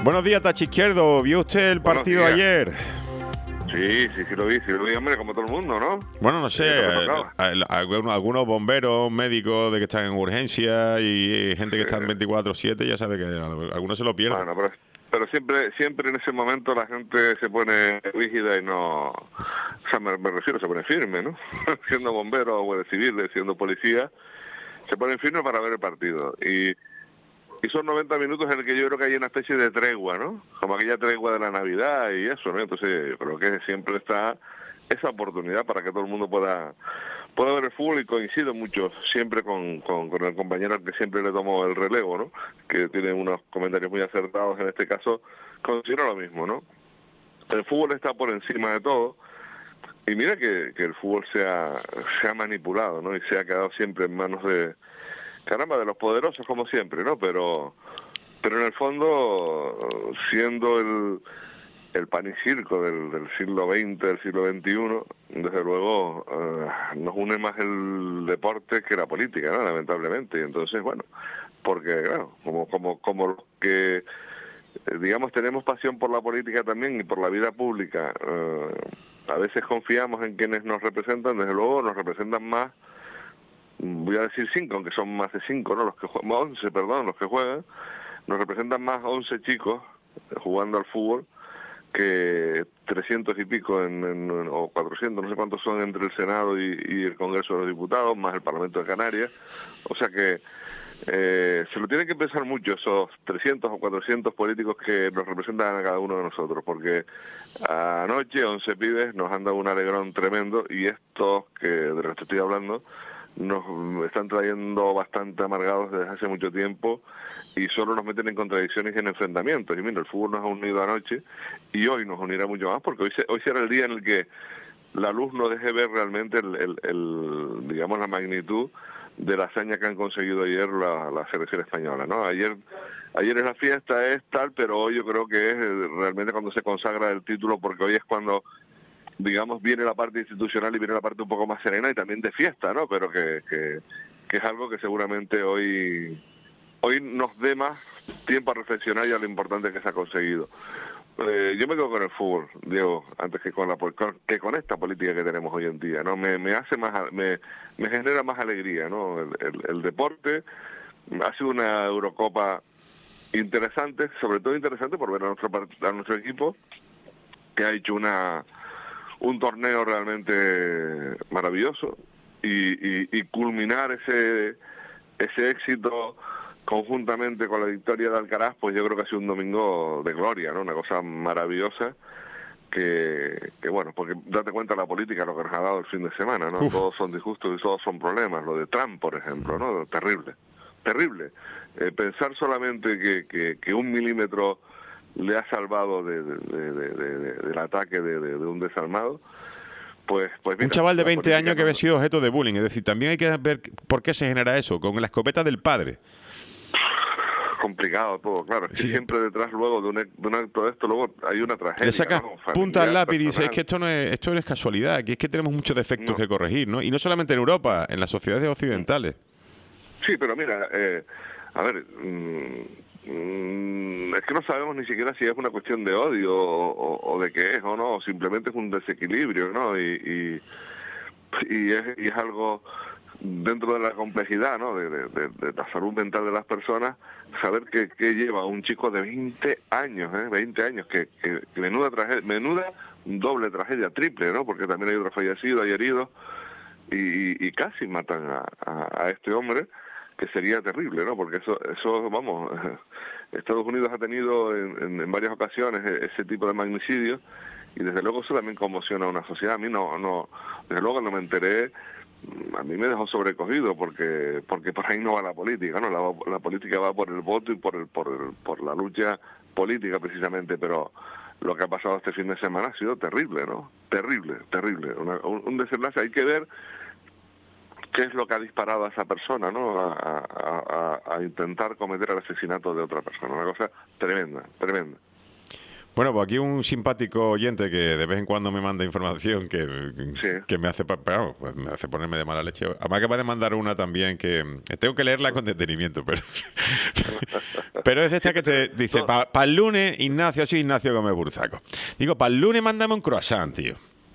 Buenos días, Tachi Izquierdo. ¿Vio usted el Buenos partido días. ayer? Sí lo vi, hombre, como todo el mundo, ¿no? Bueno, no sé, algunos bomberos, médicos de que están en urgencia y gente que está en 24/7, ya sabe que algunos se lo pierden. Bueno, pero siempre en ese momento la gente se pone rígida y no... O sea, me refiero, se pone firme, ¿no? Siendo bombero o guardia civil, siendo policía, se ponen firmes para ver el partido. Y son 90 minutos en el que yo creo que hay una especie de tregua, ¿no? Como aquella tregua de la Navidad y eso, ¿no? Entonces, yo creo que siempre está esa oportunidad para que todo el mundo pueda ver el fútbol, y coincido mucho siempre con el compañero al que siempre le tomo el relevo, ¿no? Que tiene unos comentarios muy acertados. En este caso, considero lo mismo, ¿no? El fútbol está por encima de todo, y mira que el fútbol se ha manipulado, ¿no? Y se ha quedado siempre en manos de los poderosos, como siempre, ¿no? Pero en el fondo, siendo el pan y circo del siglo XX, del siglo XXI, desde luego nos une más el deporte que la política, ¿no? Lamentablemente. Y entonces, bueno, porque, bueno, como los que, digamos, tenemos pasión por la política también y por la vida pública, a veces confiamos en quienes nos representan, desde luego nos representan más. Voy a decir 5, aunque son más de 5, ¿no? 11, los que juegan. Nos representan más 11 chicos jugando al fútbol que 300 y pico o 400, no sé cuántos son entre el Senado y el Congreso de los Diputados, más el Parlamento de Canarias. O sea que se lo tienen que pensar mucho esos 300 o 400 políticos que nos representan a cada uno de nosotros, porque anoche 11 pibes nos han dado un alegrón tremendo, y estos de los que estoy hablando nos están trayendo bastante amargados desde hace mucho tiempo, y solo nos meten en contradicciones y en enfrentamientos. Y mira, el fútbol nos ha unido anoche y hoy nos unirá mucho más, porque hoy será el día en el que la luz nos deje ver realmente digamos, la magnitud de la hazaña que han conseguido ayer la selección española, ¿no? Ayer es la fiesta, es tal, pero hoy yo creo que es realmente cuando se consagra el título, porque hoy es cuando, digamos, viene la parte institucional y viene la parte un poco más serena y también de fiesta, ¿no? Pero que es algo que seguramente hoy nos dé más tiempo a reflexionar y a lo importante que se ha conseguido. Yo me quedo con el fútbol, Diego, antes que con esta política que tenemos hoy en día, ¿no? Me hace más, me genera más alegría, ¿no? El deporte ha sido una Eurocopa interesante, sobre todo interesante por ver a nuestro equipo, que ha hecho un torneo realmente maravilloso, y culminar ese éxito conjuntamente con la victoria de Alcaraz, pues yo creo que ha sido un domingo de gloria, ¿no? Una cosa maravillosa que bueno, porque date cuenta la política, lo que nos ha dado el fin de semana, ¿no? Todos son disgustos y todos son problemas. Lo de Trump, por ejemplo, ¿no? Terrible. Pensar solamente que 1 milímetro le ha salvado del ataque de un desarmado, pues mira, un chaval de 20 años que había sido objeto de bullying. Es decir, también hay que ver por qué se genera eso, con la escopeta del padre. Complicado todo, claro. Es que siempre detrás luego de un acto de esto, luego hay una tragedia. Le sacas, ¿no? punta al lápiz y dices, es que esto no es casualidad, que es que tenemos muchos defectos que corregir, ¿no? Y no solamente en Europa, en las sociedades occidentales. Sí, pero mira, a ver, es que no sabemos ni siquiera si es una cuestión de odio o de qué es o no, simplemente es un desequilibrio, ¿no? Y es algo dentro de la complejidad, ¿no? de la salud mental de las personas, saber que lleva un chico de 20 años, 20 años, que menuda doble tragedia, triple, ¿no? Porque también hay otro fallecido, hay heridos, y casi matan a este hombre, que sería terrible, ¿no? Porque eso vamos, Estados Unidos ha tenido en varias ocasiones ese tipo de magnicidios, y desde luego eso también conmociona a una sociedad. A mí desde luego no me enteré, a mí me dejó sobrecogido, porque por ahí no va la política, ¿no? La política va por el voto y por la lucha política precisamente, pero lo que ha pasado este fin de semana ha sido terrible, ¿no? Terrible. Un desenlace. Hay que ver qué es lo que ha disparado a esa persona, ¿no? A intentar cometer el asesinato de otra persona. Una cosa tremenda. Bueno, pues aquí un simpático oyente que de vez en cuando me manda información que me hace me hace ponerme de mala leche. Además, acaba de mandar una también que tengo que leerla con detenimiento, Pero es de esta que te dice, para el lunes, Ignacio, sí, Ignacio Gómez Burzaco. Digo, para el lunes mándame un croissant, tío.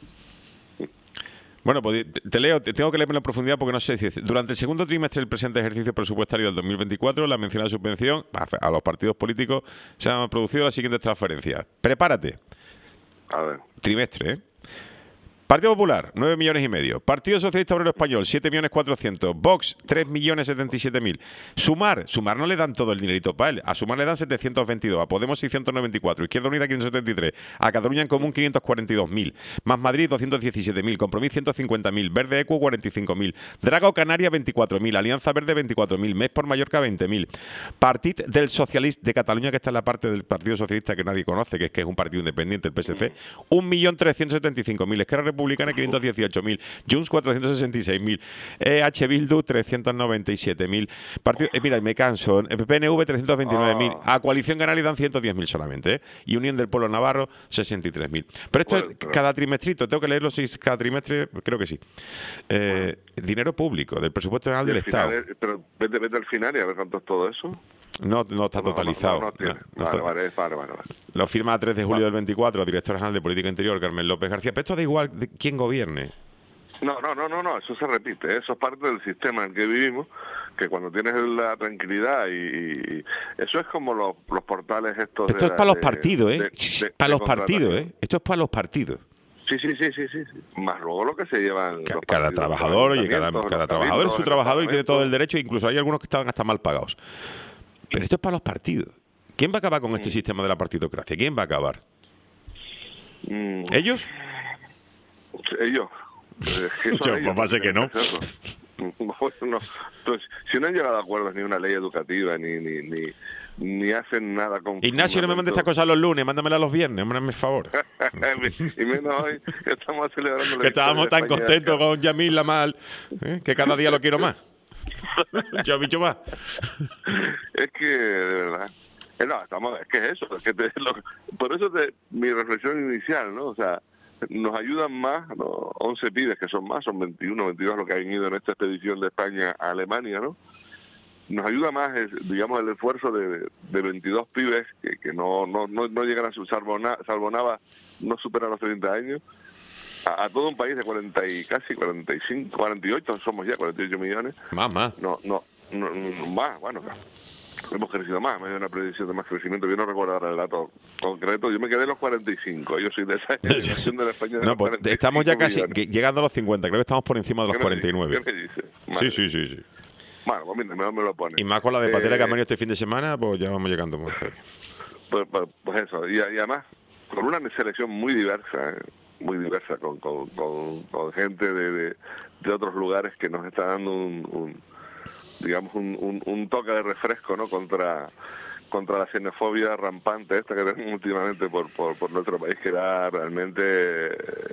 Bueno, pues te leo, tengo que leerlo en profundidad porque no sé si durante el segundo trimestre del presente ejercicio presupuestario del 2024, la mencionada subvención a los partidos políticos se han producido las siguientes transferencias. Prepárate. A ver. Trimestre, ¿eh? Partido Popular, 9,5 millones. Partido Socialista Obrero Español, 7,4 millones. Vox, 3,077,000. Sumar no le dan todo el dinerito para él. A Sumar le dan 722, a Podemos 694, Izquierda Unida 573, a Cataluña en Común 542,000, Más Madrid 217,000, Compromís 150,000, Verde Equo 45,000, Drago Canarias 24,000, Alianza Verde 24,000, Més por Mallorca 20,000. Partit del Socialista de Cataluña, que está en la parte del Partido Socialista que nadie conoce, que es un partido independiente, el PSC, 1.375.000. Esquerra Republicana 518,000, Junts 466,000, H. Bildu 397,000, mira, me canso, PNV 329,000, a Coalición Canaria dan 110,000 solamente, ¿eh? Y Unión del Pueblo Navarro 63,000. Pero esto es cada trimestrito, tengo que leerlo cada trimestre, creo que sí. Dinero público, del presupuesto general del Estado. Pero vete al final y a ver cuánto es todo eso. No está totalizado. Vale. Lo firma a 3 de julio del 24, director general de Política Interior, Carmen López García. Pero esto da igual de quién gobierne. No, eso se repite, eso es parte del sistema en el que vivimos, que cuando tienes la tranquilidad y eso es como los portales estos. Esto es para los partidos, ¿eh? Para los partidos, ¿eh? Esto es para los partidos. Sí. Más luego lo que se llevan cada trabajador, oye, cada trabajador es su trabajador y tiene todo el derecho, incluso hay algunos que estaban hasta mal pagados. Pero esto es para los partidos. ¿Quién va a acabar con este sistema de la partidocracia? ¿Quién va a acabar? ¿Ellos? Ellos. Pues pasa que no. Pues, si no han llegado a acuerdos ni una ley educativa, ni hacen nada con... Ignacio, no me mandes estas cosas los lunes, mándamela los viernes, hombre, por favor. Y menos hoy, que estamos celebrando... Que estábamos tan contentos con Yamil Lamal, que cada día lo quiero más. Yo bicho más. Es que, de verdad... es que es eso. Por eso mi reflexión inicial, ¿no? O sea, nos ayudan más, ¿no? 11 pibes, que son 21, 22 los que han ido en esta expedición de España a Alemania, ¿no? Nos ayuda más, digamos, el esfuerzo de 22 pibes que no llegan a su salvo Nava, no superan los 30 años, a todo un país de 40 y casi 45, 48, somos ya 48 millones. Más. No, más, bueno, hemos crecido más, me dio una predicción de más crecimiento. Yo no recuerdo ahora el dato concreto, yo me quedé en los 45, yo soy de esa generación de la España de no, pues estamos ya casi llegando a los 50, creo que estamos por encima de los 49. ¿Qué me dices? Sí. Bueno, pues mira, me lo pone. Y más con la de Patera que ha venido este fin de semana, pues ya vamos llegando muy cerca. Pues eso, y además con una selección muy diversa, con gente de otros lugares que nos está dando un toque de refresco, ¿no? contra la xenofobia rampante esta que tenemos últimamente por nuestro país, que da realmente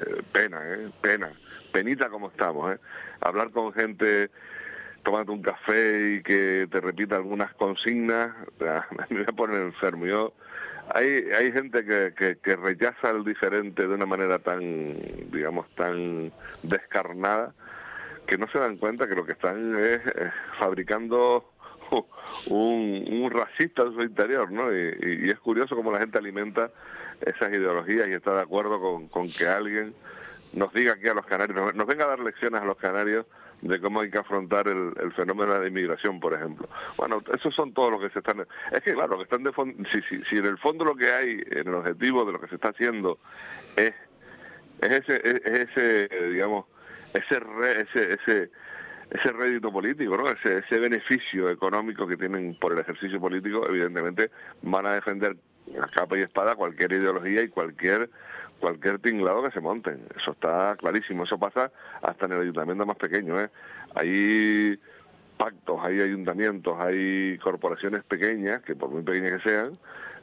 penita como estamos, hablar con gente, tomarte un café y que te repita algunas consignas, me voy a poner enfermo. Hay gente que rechaza al diferente de una manera tan descarnada, que no se dan cuenta que lo que están es fabricando un racista en su interior, ¿no? Y es curioso cómo la gente alimenta esas ideologías y está de acuerdo con que alguien nos diga aquí a los canarios, nos venga a dar lecciones a los canarios de cómo hay que afrontar el fenómeno de la inmigración, por ejemplo. Bueno, esos son todos los que se están... Es que claro, que están de fondo, si en el fondo lo que hay, en el objetivo de lo que se está haciendo es ese digamos, ese rédito político, ¿no? Ese beneficio económico que tienen por el ejercicio político, evidentemente van a defender a capa y espada cualquier ideología y cualquier tinglado que se monten. Eso está clarísimo. Eso pasa hasta en el ayuntamiento más pequeño, Hay pactos, hay ayuntamientos, hay corporaciones pequeñas, que por muy pequeñas que sean,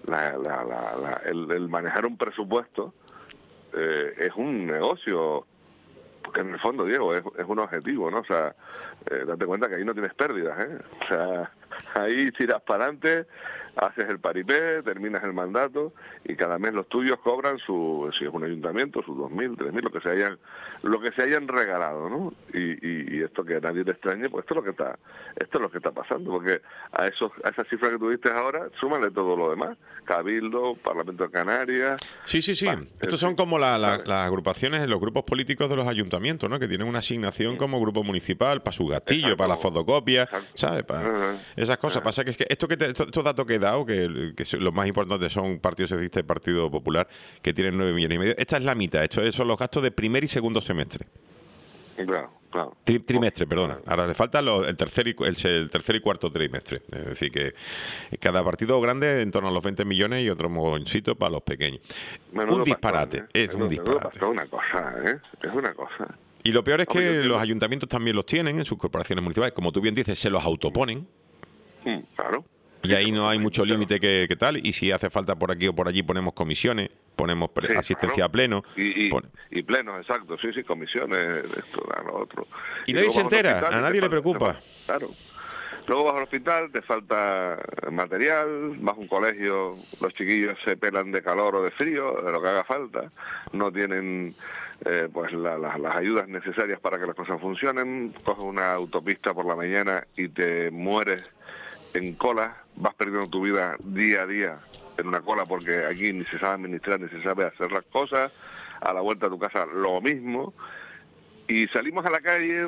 el manejar un presupuesto es un negocio, porque en el fondo, Diego, es un objetivo, ¿no? O sea, date cuenta que ahí no tienes pérdidas, O sea, Ahí tiras para adelante, haces el paripé, terminas el mandato y cada mes los tuyos cobran si es un ayuntamiento, sus 2.000, 3.000, lo que se hayan regalado, ¿no? Y esto que a nadie le extrañe, pues esto es lo que está pasando, porque a esa cifra que tuviste ahora, súmale todo lo demás, Cabildo, Parlamento de Canarias. Sí. Estos son como las agrupaciones, los grupos políticos de los ayuntamientos, ¿no? Que tienen una asignación como grupo municipal para su gastillo, Exacto. para la fotocopia, ¿sabes? Ajá. Esas cosas. Pasa que es que estos datos que he dado, que los más importantes son Partido Socialista y Partido Popular, que tienen 9 millones y medio. Esta es la mitad. Estos son los gastos de primer y segundo semestre. Claro. Trimestre, perdona. Ahora le falta el tercer y cuarto trimestre. Es decir, que cada partido grande en torno a los 20 millones y otro mogoncito para los pequeños. Un disparate. Es un disparate. Es una cosa, ¿eh? Es una cosa. Y lo peor es que los ayuntamientos también los tienen en sus corporaciones municipales. Como tú bien dices, se los autoponen. Claro. Y ahí no hay mucho límite que tal. Y si hace falta por aquí o por allí ponemos comisiones, ponemos asistencia a pleno. Y plenos, exacto. Sí, comisiones, esto, lo otro. Y nadie se entera, a nadie le preocupa. Claro. Luego vas al hospital, te falta material, vas a un colegio, los chiquillos se pelan de calor o de frío, de lo que haga falta. No tienen pues las ayudas necesarias para que las cosas funcionen. Coges una autopista por la mañana y te mueres en cola, vas perdiendo tu vida día a día en una cola porque aquí ni se sabe administrar ni se sabe hacer las cosas. A la vuelta a tu casa lo mismo. Y salimos a la calle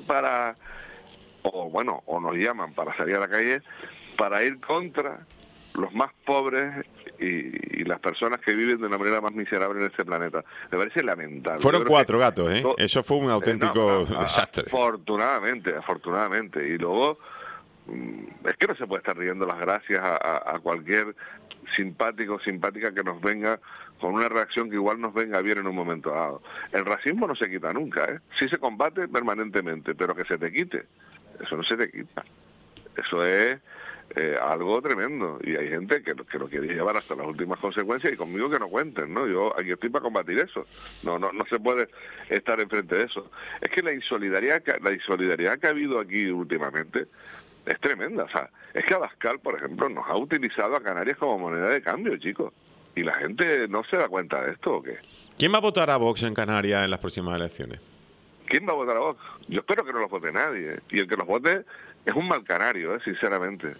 o nos llaman para salir a la calle para ir contra los más pobres y las personas que viven de una manera más miserable en este planeta. Me parece lamentable. Fueron 4 gatos, ¿eh? Eso fue un auténtico desastre. Afortunadamente. Y luego, es que no se puede estar riendo las gracias a cualquier simpático o simpática que nos venga con una reacción que igual nos venga bien en un momento dado. El racismo no se quita nunca, ¿eh? Sí se combate permanentemente, pero que se te quite, eso no se te quita. Eso es algo tremendo y hay gente que lo quiere llevar hasta las últimas consecuencias y conmigo que no cuenten, ¿no? Yo aquí estoy para combatir eso. No se puede estar enfrente de eso. Es que la insolidaridad que ha habido aquí últimamente es tremenda. O sea, es que Abascal, por ejemplo, nos ha utilizado a Canarias como moneda de cambio, chicos. ¿Y la gente no se da cuenta de esto o qué? ¿Quién va a votar a Vox en Canarias en las próximas elecciones? ¿Quién va a votar a Vox? Yo espero que no los vote nadie. Y el que los vote es un mal canario, sinceramente.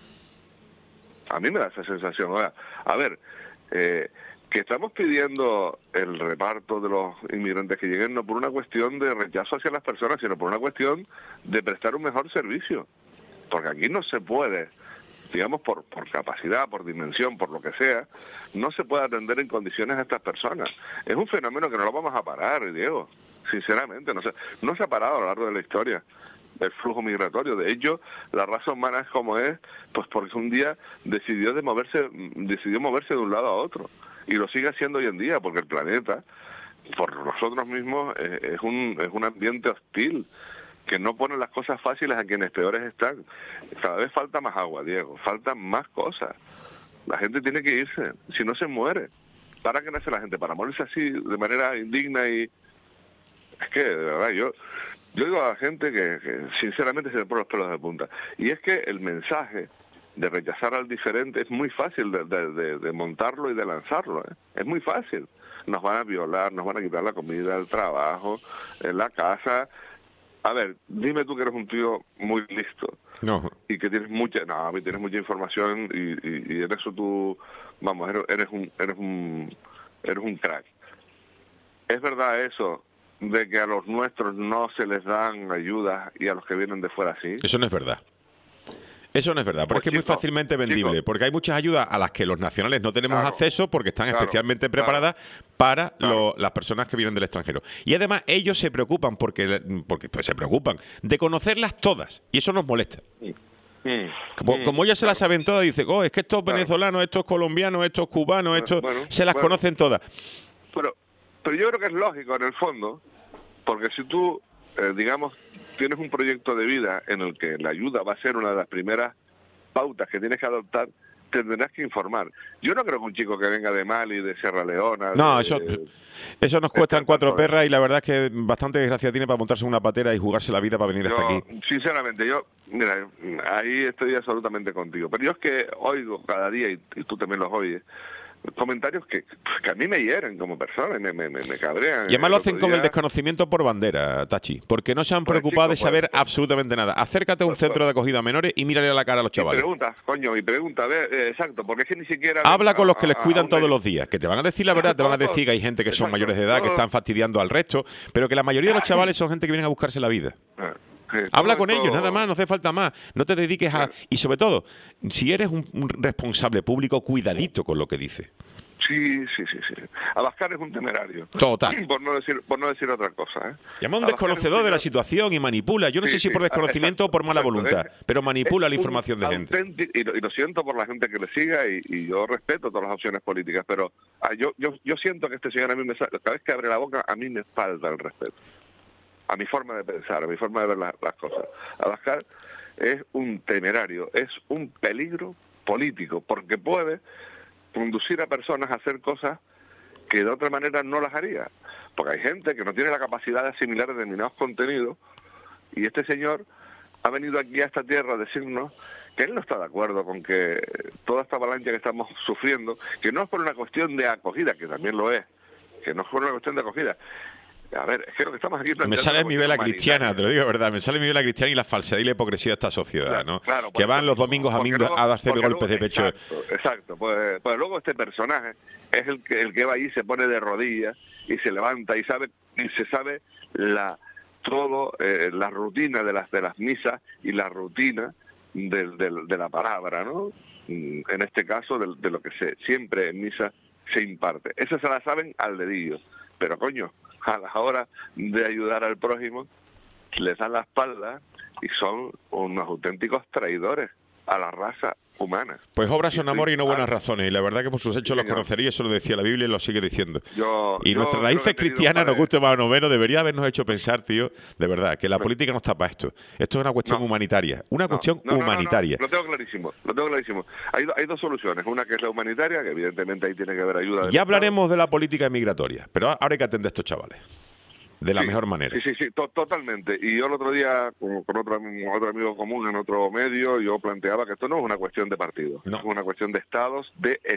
A mí me da esa sensación. Ahora, a ver, que estamos pidiendo el reparto de los inmigrantes que lleguen no por una cuestión de rechazo hacia las personas, sino por una cuestión de prestar un mejor servicio. Porque aquí no se puede, digamos, por capacidad, por dimensión, por lo que sea, no se puede atender en condiciones a estas personas. Es un fenómeno que no lo vamos a parar, Diego. Sinceramente, no se ha parado a lo largo de la historia el flujo migratorio. De hecho, la raza humana es como es, pues porque un día decidió moverse de un lado a otro. Y lo sigue haciendo hoy en día, porque el planeta, por nosotros mismos, es un ambiente hostil, que no pone las cosas fáciles a quienes peores están. Cada vez falta más agua, Diego, faltan más cosas. La gente tiene que irse, si no se muere. ¿Para qué nace la gente? Para morirse así, de manera indigna y... Es que, de verdad, yo digo a la gente que sinceramente se le ponen los pelos de punta. Y es que el mensaje de rechazar al diferente es muy fácil de montarlo y de lanzarlo, ¿eh? Es muy fácil. Nos van a violar, nos van a quitar la comida, el trabajo, la casa... A ver, dime tú que eres un tío muy listo. No. Y que tienes mucha información y en eso tú, vamos, eres un crack. ¿Es verdad eso de que a los nuestros no se les dan ayudas y a los que vienen de fuera sí? Eso no es verdad. Eso no es verdad, porque es muy fácilmente vendible, porque hay muchas ayudas a las que los nacionales no tenemos acceso porque están especialmente preparadas para las personas que vienen del extranjero. Y además ellos se preocupan, porque pues se preocupan, de conocerlas todas, y eso nos molesta. Como ellas se las saben todas, dice, es que estos venezolanos, estos colombianos, estos cubanos, se las conocen todas. Pero yo creo que es lógico en el fondo, porque si tú, digamos, tienes un proyecto de vida en el que la ayuda va a ser una de las primeras pautas que tienes que adoptar, tendrás que informar. Yo no creo que un chico que venga de Mali, de Sierra Leona... No, eso nos cuestan 4 perras y la verdad es que bastante desgracia tiene para montarse en una patera y jugarse la vida para venir hasta aquí. Sinceramente, mira, ahí estoy absolutamente contigo. Pero yo es que oigo cada día, y tú también los oyes, comentarios que a mí me hieren como persona, me cabrean. Y además lo hacen con el desconocimiento por bandera, Tachi, porque no se han preocupado de saber absolutamente nada. Acércate a un centro de acogida a menores y mírale a la cara a los chavales. Mi pregunta, exacto, porque es que ni siquiera... Habla con los que les cuidan todos los días, que te van a decir la verdad, te van a decir que hay gente que son mayores de edad, que están fastidiando al resto, pero que la mayoría de los chavales son gente que vienen a buscarse la vida. Habla con ellos, nada más, no hace falta más. No te dediques a... Y sobre todo, si eres un responsable público, cuidadito con lo que dices. Sí. Abascal es un temerario. Total. Por no decir otra cosa. Llama a un desconocedor de la situación y manipula. Yo no sé si por desconocimiento o por mala voluntad, pero manipula la información de gente. Y lo siento por la gente que le siga y yo respeto todas las opciones políticas, pero yo siento que este señor a mí cada vez que abre la boca, a mí me falta el respeto. A mi forma de pensar, a mi forma de ver las cosas. Abascal es un temerario, es un peligro político, porque puede conducir a personas a hacer cosas que de otra manera no las haría. Porque hay gente que no tiene la capacidad de asimilar determinados contenidos, y este señor ha venido aquí a esta tierra a decirnos que él no está de acuerdo con que toda esta avalancha que estamos sufriendo, que no es por una cuestión de acogida, que también lo es, que no es por una cuestión de acogida. A ver, es que lo que estamos aquí... Me sale mi vela cristiana, te lo digo de verdad, me sale mi vela cristiana y la falsedad y la hipocresía de esta sociedad, ¿no? Claro, que van los domingos a hacer golpes de pecho. Exacto, pues luego este personaje es el que va ahí, se pone de rodillas y se levanta y se sabe la rutina de las misas y la rutina de la palabra, ¿no? En este caso, de lo que siempre en misa se imparte. Esas se la saben al dedillo, pero coño, a la hora de ayudar al prójimo, les dan la espalda y son unos auténticos traidores a la raza humana. Pues obras son amor y no buenas razones, y la verdad que por sus hechos los conocería, eso lo decía la Biblia y lo sigue diciendo. Y nuestras raíces cristianas, nos guste más o menos, debería habernos hecho pensar, tío, de verdad, que la política no está para esto. Esto es una cuestión humanitaria, humanitaria. Lo tengo clarísimo. Hay dos soluciones, una que es la humanitaria, que evidentemente ahí tiene que haber ayuda. Ya hablaremos de la política migratoria, pero ahora hay que atender a estos chavales. De la mejor manera. Sí, totalmente. Y yo el otro día, con otro amigo común en otro medio, yo planteaba que esto no es una cuestión de partidos, es una cuestión de estados,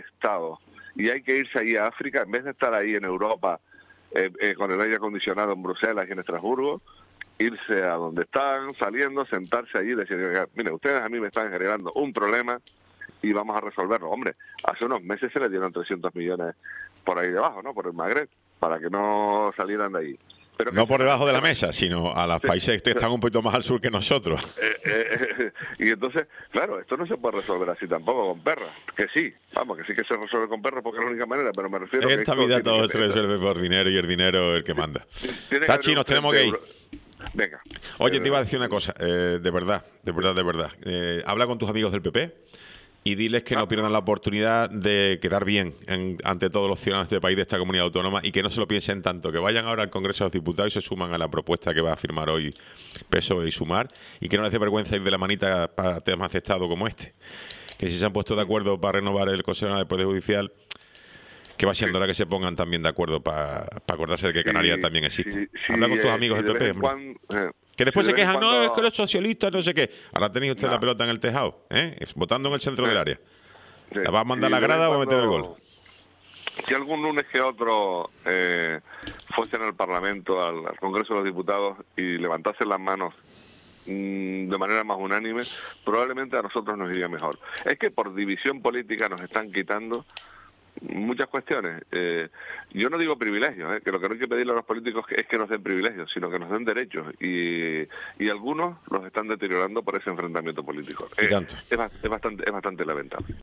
Y hay que irse ahí a África, en vez de estar ahí en Europa con el aire acondicionado en Bruselas y en Estrasburgo, irse a donde están, saliendo, sentarse allí y decir, mire, ustedes a mí me están generando un problema y vamos a resolverlo. Hombre, hace unos meses se le dieron 300 millones por ahí debajo, ¿no? Por el Magreb, para que no salieran de ahí. Pero no por debajo de la mesa, sino a los países que están un poquito más al sur que nosotros. Y entonces, claro, esto no se puede resolver así tampoco con perras. Que sí que se resuelve con perras porque es la única manera, pero me refiero en esta vida todo se resuelve por dinero y el dinero es el que manda. Tachi, nos tenemos que ir. Venga. Oye, te iba a decir una cosa, de verdad. Habla con tus amigos del PP y diles que no pierdan la oportunidad de quedar bien ante todos los ciudadanos de este país, de esta comunidad autónoma, y que no se lo piensen tanto, que vayan ahora al Congreso de los Diputados y se suman a la propuesta que va a firmar hoy PSOE y Sumar, y que no les dé vergüenza ir de la manita para temas de Estado como este. Que si se han puesto de acuerdo para renovar el Consejo Nacional del Poder Judicial, que va siendo hora que se pongan también de acuerdo para acordarse de que Canarias también existe. Habla con tus amigos del PP, que después se quejan, no, es que los socialistas, no sé qué. Ahora tenéis usted la pelota en el tejado, votando en el centro del área. ¿La va a mandar a la grada o va a meter el gol? Si algún lunes que otro fuesen al Parlamento, al Congreso de los Diputados, y levantasen las manos de manera más unánime, probablemente a nosotros nos iría mejor. Es que por división política nos están quitando muchas cuestiones. Yo no digo privilegios, que lo que no hay que pedirle a los políticos es que nos den privilegios, sino que nos den derechos, y algunos los están deteriorando por ese enfrentamiento político. Es bastante lamentable.